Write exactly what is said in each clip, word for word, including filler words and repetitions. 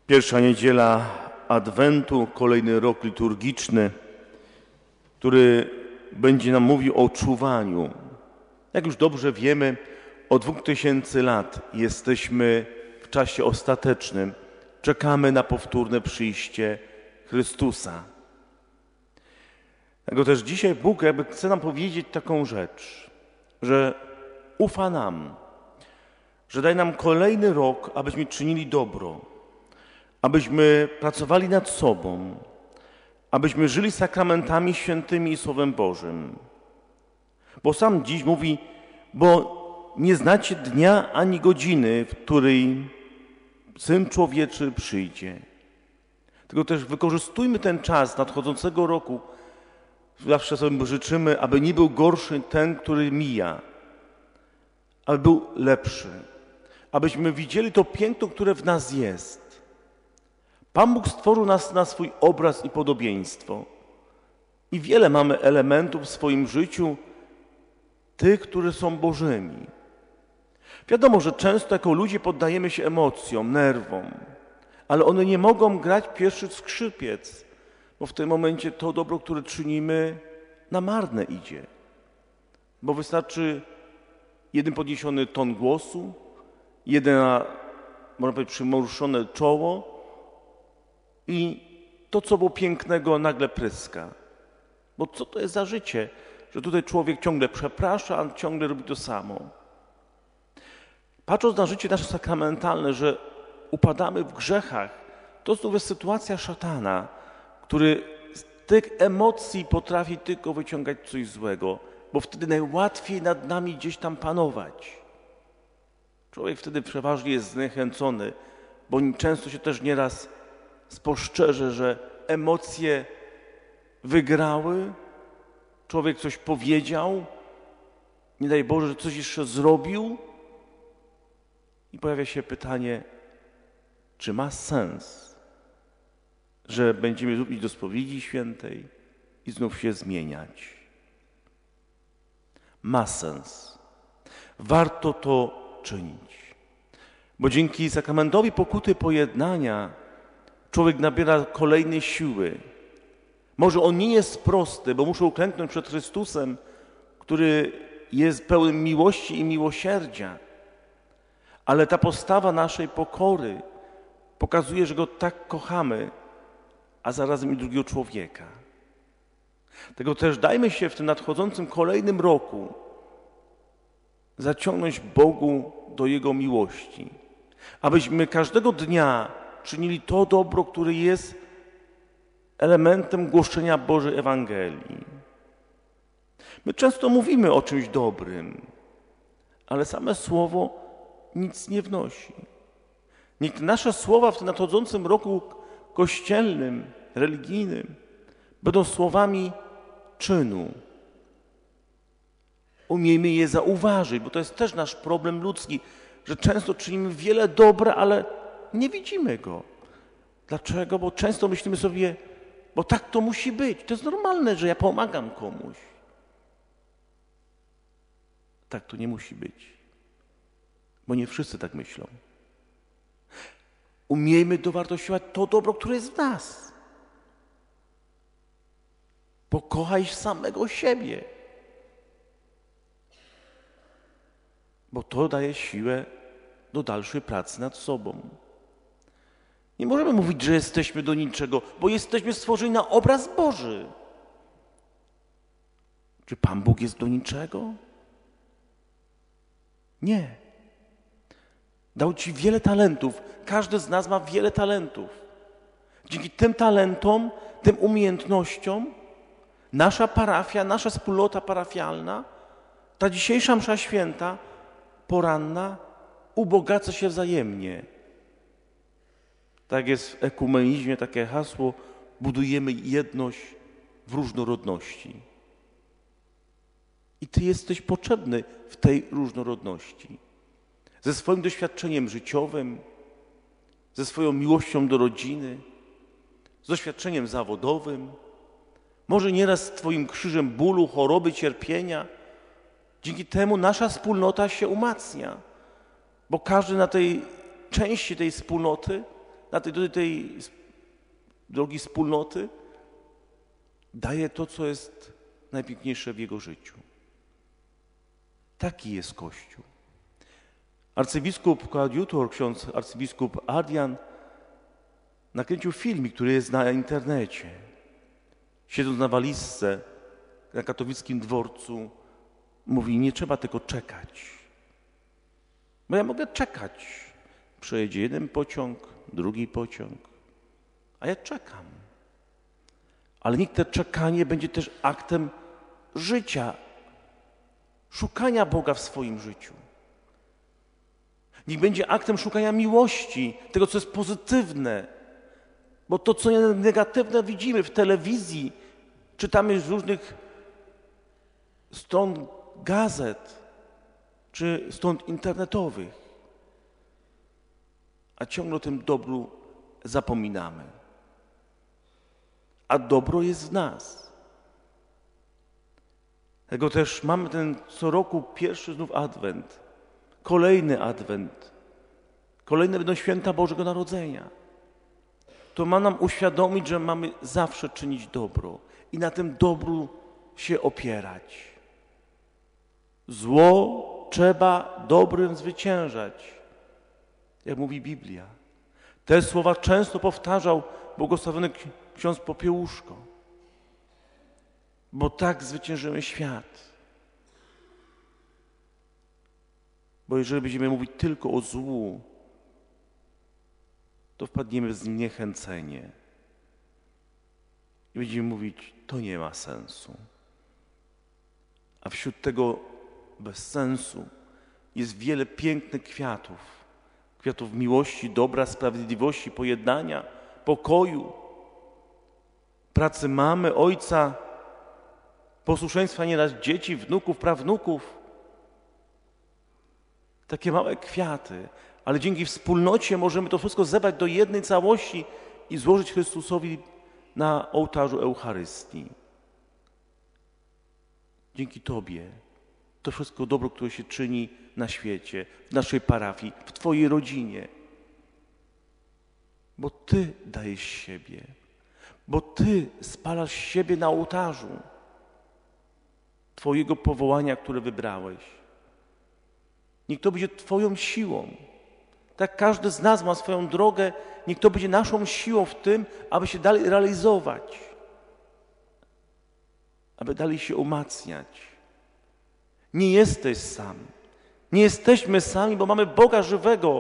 Pierwsza niedziela Adwentu, kolejny rok liturgiczny, który będzie nam mówił o czuwaniu. Jak już dobrze wiemy, od dwóch tysięcy lat jesteśmy w czasie ostatecznym. Czekamy na powtórne przyjście Chrystusa. Dlatego też dzisiaj Bóg jakby chce nam powiedzieć taką rzecz, że ufa nam, że daje nam kolejny rok, abyśmy czynili dobro, abyśmy pracowali nad sobą, abyśmy żyli sakramentami świętymi i Słowem Bożym. Bo sam dziś mówi, bo nie znacie dnia ani godziny, w której Syn Człowieczy przyjdzie. Tylko też wykorzystujmy ten czas nadchodzącego roku. Zawsze sobie życzymy, aby nie był gorszy ten, który mija, aby był lepszy. Abyśmy widzieli to piękno, które w nas jest. Pan Bóg stworzył nas na swój obraz i podobieństwo. I wiele mamy elementów w swoim życiu, tych, które są Bożymi. Wiadomo, że często jako ludzie poddajemy się emocjom, nerwom, ale one nie mogą grać pierwszy skrzypiec, bo w tym momencie to dobro, które czynimy, na marne idzie. Bo wystarczy jeden podniesiony ton głosu, jeden, można powiedzieć, przymoruszone czoło i to, co było pięknego, nagle pryska. Bo co to jest za życie, że tutaj człowiek ciągle przeprasza, a ciągle robi to samo. Patrząc na życie nasze sakramentalne, że upadamy w grzechach, to znów jest sytuacja szatana, który z tych emocji potrafi tylko wyciągać coś złego, bo wtedy najłatwiej nad nami gdzieś tam panować. Człowiek wtedy przeważnie jest zniechęcony, bo często się też nieraz spostrzeże, że emocje wygrały, człowiek coś powiedział, nie daj Boże, że coś jeszcze zrobił i pojawia się pytanie, czy ma sens, że będziemy lubić do spowiedzi świętej i znów się zmieniać. Ma sens. Warto to czynić. Bo dzięki sakramentowi pokuty pojednania człowiek nabiera kolejnej siły. Może on nie jest prosty, bo muszę uklęknąć przed Chrystusem, który jest pełen miłości i miłosierdzia. Ale ta postawa naszej pokory pokazuje, że Go tak kochamy, a zarazem i drugiego człowieka. Tego też dajmy się w tym nadchodzącym kolejnym roku zaciągnąć Bogu do Jego miłości. Abyśmy każdego dnia czynili to dobro, które jest elementem głoszenia Bożej Ewangelii. My często mówimy o czymś dobrym, ale same słowo nic nie wnosi. Niech nasze słowa w tym nadchodzącym roku kościelnym, religijnym będą słowami czynu. Umiejmy je zauważyć, bo to jest też nasz problem ludzki, że często czynimy wiele dobra, ale nie widzimy go. Dlaczego? Bo często myślimy sobie, bo tak to musi być. To jest normalne, że ja pomagam komuś. Tak to nie musi być. Bo nie wszyscy tak myślą. Umiejmy dowartościować to dobro, które jest w nas. Pokochaj samego siebie. Bo to daje siłę do dalszej pracy nad sobą. Nie możemy mówić, że jesteśmy do niczego, bo jesteśmy stworzeni na obraz Boży. Czy Pan Bóg jest do niczego? Nie. Dał Ci wiele talentów. Każdy z nas ma wiele talentów. Dzięki tym talentom, tym umiejętnościom nasza parafia, nasza wspólnota parafialna, ta dzisiejsza msza święta, poranna, ubogaca się wzajemnie. Tak jest w ekumenizmie takie hasło, budujemy jedność w różnorodności. I Ty jesteś potrzebny w tej różnorodności. Ze swoim doświadczeniem życiowym, ze swoją miłością do rodziny, z doświadczeniem zawodowym, może nieraz z Twoim krzyżem bólu, choroby, cierpienia. Dzięki temu nasza wspólnota się umacnia, bo każdy na tej części tej wspólnoty na tej, do tej drogi wspólnoty, daje to, co jest najpiękniejsze w jego życiu. Taki jest Kościół. Arcybiskup koadjutor, ksiądz arcybiskup Adrian nakręcił filmik, który jest na internecie. Siedząc na walizce na katowickim dworcu, mówi, nie trzeba tylko czekać. Bo ja mogę czekać. Przejedzie jeden pociąg, drugi pociąg, a ja czekam. Ale niech to czekanie będzie też aktem życia, szukania Boga w swoim życiu. Niech będzie aktem szukania miłości, tego, co jest pozytywne. Bo to, co negatywne widzimy w telewizji, czytamy z różnych stron gazet czy stron internetowych, a ciągle o tym dobru zapominamy. A dobro jest w nas. Dlatego też mamy ten co roku pierwszy znów Adwent, kolejny Adwent, kolejne będą święta Bożego Narodzenia. To ma nam uświadomić, że mamy zawsze czynić dobro i na tym dobru się opierać. Zło trzeba dobrym zwyciężać, jak mówi Biblia. Te słowa często powtarzał błogosławiony ksiądz Popiełuszko, bo tak zwyciężymy świat. Bo jeżeli będziemy mówić tylko o złu, to wpadniemy w zniechęcenie i będziemy mówić, to nie ma sensu. A wśród tego bezsensu jest wiele pięknych kwiatów. Kwiatów miłości, dobra, sprawiedliwości, pojednania, pokoju, pracy mamy, ojca, posłuszeństwa nieraz dzieci, wnuków, prawnuków. Takie małe kwiaty, ale dzięki wspólnocie możemy to wszystko zebrać do jednej całości i złożyć Chrystusowi na ołtarzu Eucharystii. Dzięki Tobie to wszystko dobro, które się czyni na świecie, w naszej parafii, w Twojej rodzinie. Bo Ty dajesz siebie, bo Ty spalasz siebie na ołtarzu Twojego powołania, które wybrałeś. Niech to będzie Twoją siłą. Tak każdy z nas ma swoją drogę, niech to będzie naszą siłą w tym, aby się dalej realizować, aby dalej się umacniać. Nie jesteś sam. Nie jesteśmy sami, bo mamy Boga żywego,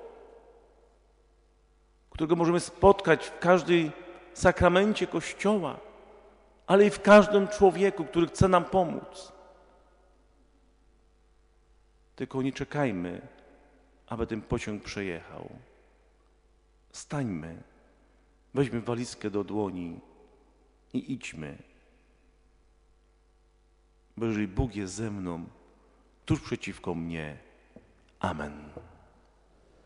którego możemy spotkać w każdym sakramencie Kościoła, ale i w każdym człowieku, który chce nam pomóc. Tylko nie czekajmy, aby ten pociąg przejechał. Stańmy, weźmy walizkę do dłoni i idźmy. Bo jeżeli Bóg jest ze mną, tuż przeciwko mnie. Amen.